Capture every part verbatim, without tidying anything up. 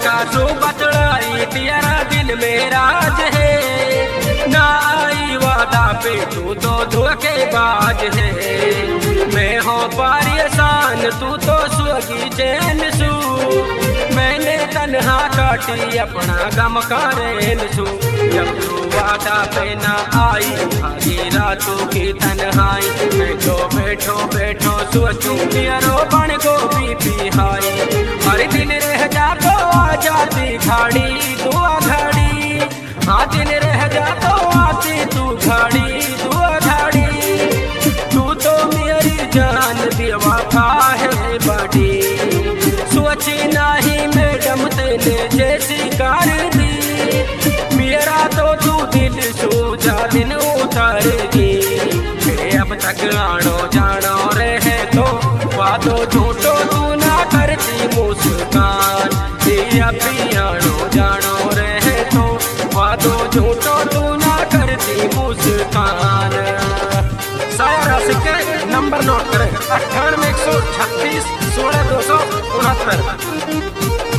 का सो बतलाई तेरा दिल में राज है, ना आई वादा पे तू तो धोखेबाज है। मैं हो परेशान तू तो सुगी चैन सू, मैंने तन्हा काटी अपना गम करेन सू। जब तू वादा पे ना आई आधी रातों की तन्हाई, मैं तो बैठो बैठो सोचूं मेरो बन को पी हाई। हर दिन रह जा तो आ जाती घड़ी दुआ घड़ी, हाँ दिन रह जा तो आती तू घड़ी दुआ घड़ी। तू तो मेरी जान बेवफा है बड़ी, सोची नहीं मैडम तेने जैसी कर दी। मेरा तो तू दिल सोचा दिन उतारेगी, अब तक आनो जानो रहे तो वादो झूठो तू ना करती मुस्कान। अभी आनो जानो रहे तो वादो झूठो तू ना करती मुस्कान। सारा सिक्के नंबर नोट करें, अट्ठानवे एक सौ छत्तीस सोलह दो सौ उनहत्तर।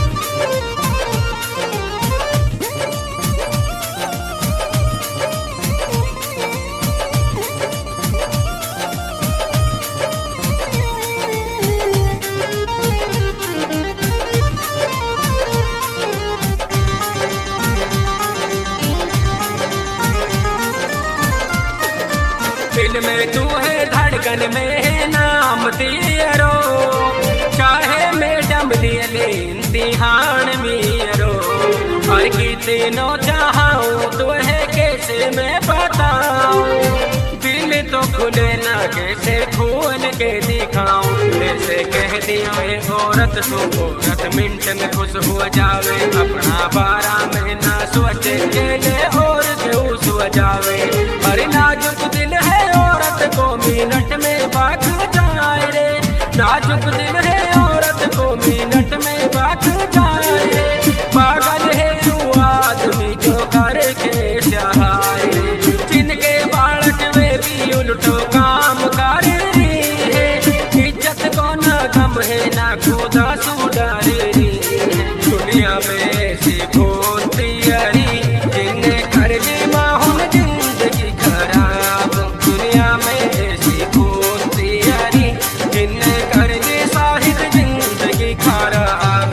दिल में तू है धड़कन में नाम तेरो, चाहे मैडम दिए इम्तिहान मेरो। और कितनों चाहूं तो है कैसे मैं बताऊं, दिल तो खुले ना कैसे खोल के दिखाऊं। ऐसे कह दियो ये औरत सो औरत मिनट में खुश हो जावे, अपना बारह महीना सोचे के ले और बेहोश हो जावे। अरे नाजुक दिल है औरत को मिनट में बात जाए रे, नाजुक दिल है औरत को मिनट में बात जाए रे। पागल है तू आदमी जो करके चाहे, जिनके बालक वे भी उल्टो काम कर रही है। इज्जत को न गम है ना खुदा सुधार रही, दुनिया में ऐसी खोती अरी जिन्हें कर ली माहौल जिंदगी खराब। दुनिया में ऐसी खोती अरी जिन्हें कर ली साहिब जिंदगी खराब।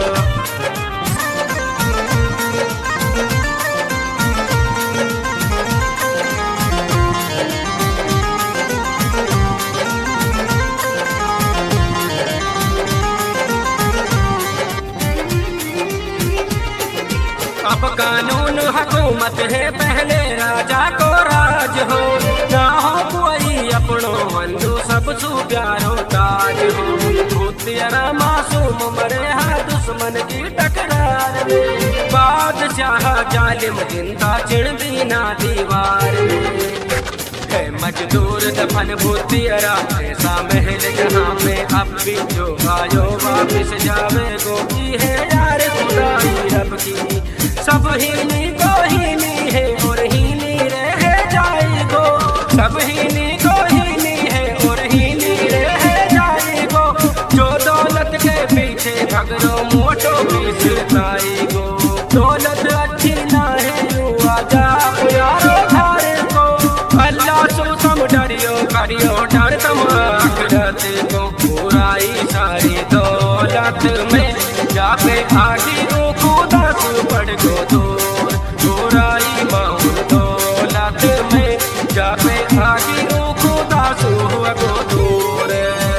अब कानून हुकूमत है पहले राजा को राज हो, ना हो कोई अपनो बंधु सब सु प्यारो ताज हो। भूतिया मासूम मरे है दुश्मन की टकरार में, बादशाह जालिम जिंदा चिड़ बिना दीवार में। है मजदूर दफन भूतिया ऐसा महल जहाँ में अब भी जो आयो वापिस जावे गोकी है यार खुदाई रब की। सब हीनी को हीनी है और हीनी रह जाएगो, सब हीनी को हीनी है और हीनी रह जाएगो। जो दौलत के पीछे भगरो मोटो पीछताएगो, दौलत अच्छी ना है यू आजा यारो घर को। अल्लाह सो सम डरियो करियो डर तम आखिरत को, बुराई सारी दौलत में जाके आगे खुदा से पड़ गो दूर। बुराई माहौल दौलत में जाके आगे खुदा से गो दूर।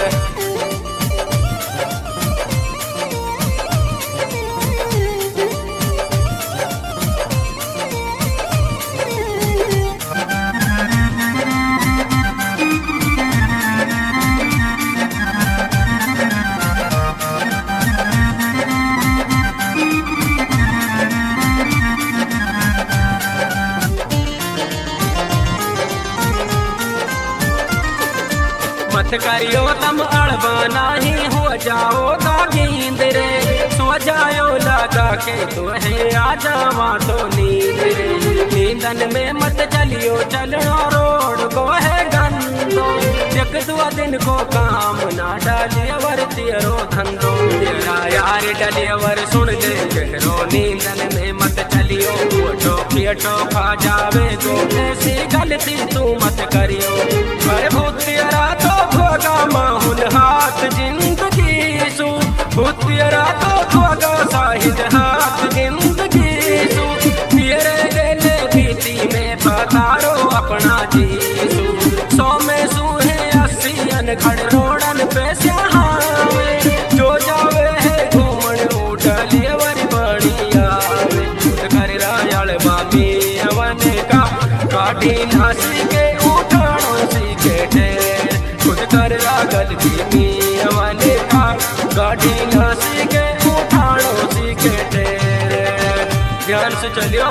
मत करियो तम अड़बना ही हो जाओगा नींद रे, सो जायो लगा के तो है आ जावा तो नींद रे। नींदन में मत चलियो चलना रोड को है गंदो, एक दो दिन को काम ना डालिए वर्तियो धंधो। तेरा यार डलेवर सुन ले गहरो नींदन में मत चलियो उठो पियटो खा जावे तो ऐसी गलती तू मत करियो अरे भूतियरा तो धोगा माहुन हाथ जिंदगी सु भूतियरा तो धोगा साहिद हाथ जिंदगी सु मेरे गेले भीती में पतारो अपना जीसु सौ में सूहे अस्सी अनखड़ रोडन पे स्याहावे जो जावे है घूमन उठलियवर बढ़िया कर रायल बामी अवन का काटी नासी के उठानो सीखे ढेर खुद कर रागल भी अवन का काटी नासी के उठानो सीखे ढेर ध्यान से चलियो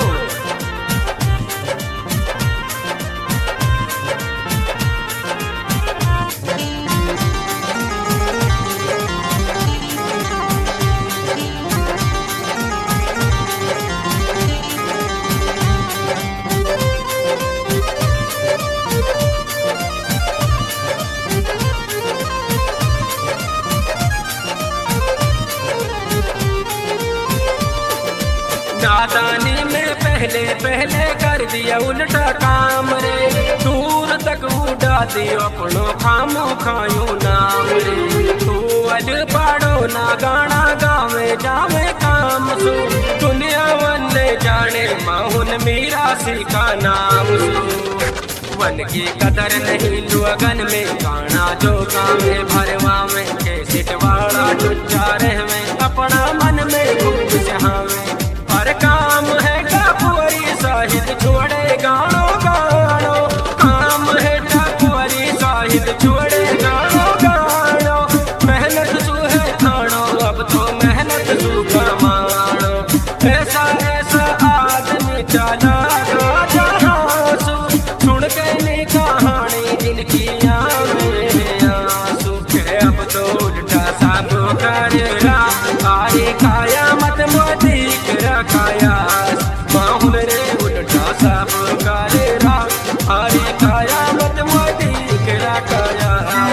नादानी में पहले पहले कर दिया उल्टा काम रे दूर तक उड़ा दियो अपनो खामो खायो नाम रे तू अज पाड़ो ना गाना गावे जावे काम सु दुनिया वन जाने माहुन मीरा सी का नाम सु वन की कदर नहीं लोगन में गाना जो गावे भरवा में के सिटवाड़ा टुच्चा रहवे अपना मन में खूब चाहवे हर काम है टापुअरी साहिद छोड़े गानो गानो काम है टापुअरी साहिद छोड़े गानो गानो मेहनत सु है खानो अब तो मेहनत सु कमानो ऐसा ऐसा आदमी चला जहाँ सु सुन के नहीं कहानी जिनकी आवे आंसू अब तो उल्टा सब करेगा आए खाया मत मोदी रखाया माहुल रे उल्टा सब करेगा आए खाया मत मोदी रखाया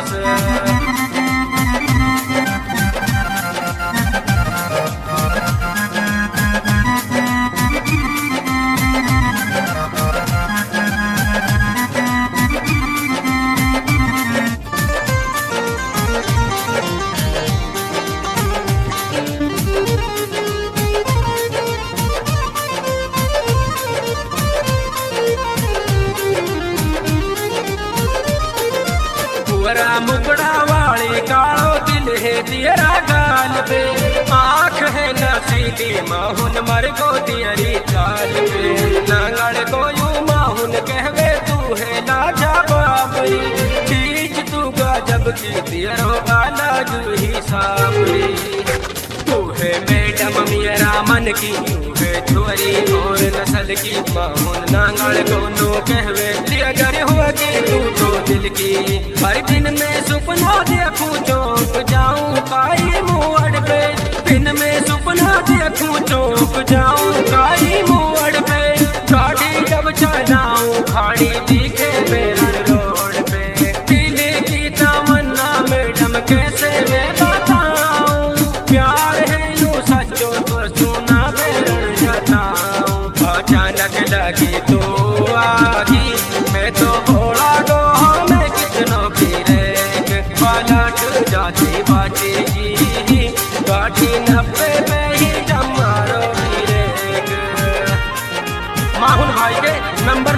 मुकड़ा वाली कालो दिल है तेरा गाल पे आँख है नसीली माहुन मर को तेरी चाल पे नांगड़ को यू माहुन कहवे तू है लाजा बाबरी चीज तू गजब की तेरो वाला जू ही साबरी तू है मैडम मेरा मन की तू है छोरी और नस्ल की माहुन नांगड़ को नो कहवे अगर होगी तू तो दिल की हर दिन में सपना देखूं चौक जाऊं काई मोड़ पे दिन में सपना देखूं चौक जाऊं काई मोड़ पे गाड़ी जब चलाऊं खाड़ी दिखे मेरे रोड पे दिल की तमन्ना मैडम कैसे मैं बताऊं प्यार है यूं सच्चो तो सुना मेरे जताऊं अचानक लगी तो आगी मैं तो भोला गो मैं कितनों की रेख पलट जाती बाजी की गाड़ी नब्बे पे ही जमारो की रेख माहुन भाई के नंबर